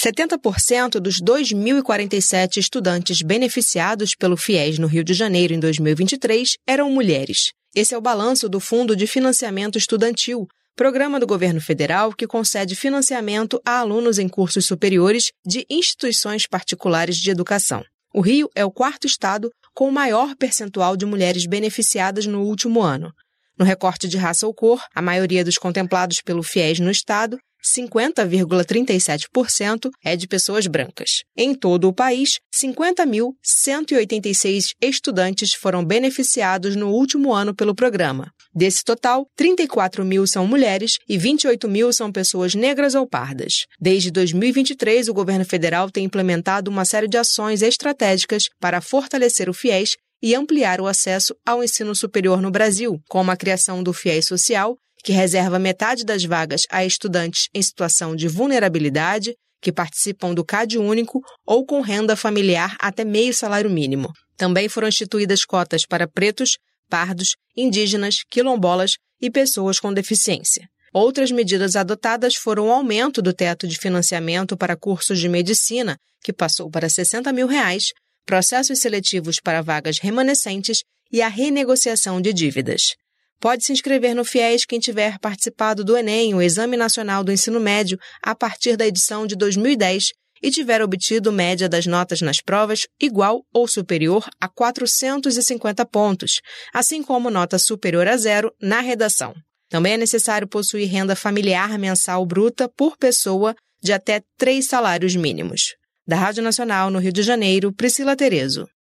70% dos 2.047 estudantes beneficiados pelo FIES no Rio de Janeiro em 2023 eram mulheres. Esse é o balanço do Fundo de Financiamento Estudantil, programa do governo federal que concede financiamento a alunos em cursos superiores de instituições particulares de educação. O Rio é o quarto estado com o maior percentual de mulheres beneficiadas no último ano. No recorte de raça ou cor, a maioria dos contemplados pelo FIES no estado, 50,37%, é de pessoas brancas. Em todo o país, 50.186 estudantes foram beneficiados no último ano pelo programa. Desse total, 34 mil são mulheres e 28 mil são pessoas negras ou pardas. Desde 2023, o governo federal tem implementado uma série de ações estratégicas para fortalecer o FIES e ampliar o acesso ao ensino superior no Brasil, como a criação do FIES Social, que reserva metade das vagas a estudantes em situação de vulnerabilidade, que participam do CAD único ou com renda familiar até meio salário mínimo. Também foram instituídas cotas para pretos, pardos, indígenas, quilombolas e pessoas com deficiência. Outras medidas adotadas foram o aumento do teto de financiamento para cursos de medicina, que passou para R$ 60 mil, processos seletivos para vagas remanescentes e a renegociação de dívidas. Pode se inscrever no FIES quem tiver participado do Enem, o Exame Nacional do Ensino Médio, a partir da edição de 2010 e tiver obtido média das notas nas provas igual ou superior a 450 pontos, assim como nota superior a 0 na redação. Também é necessário possuir renda familiar mensal bruta por pessoa de até 3 salários mínimos. Da Rádio Nacional, no Rio de Janeiro, Priscila Terezo.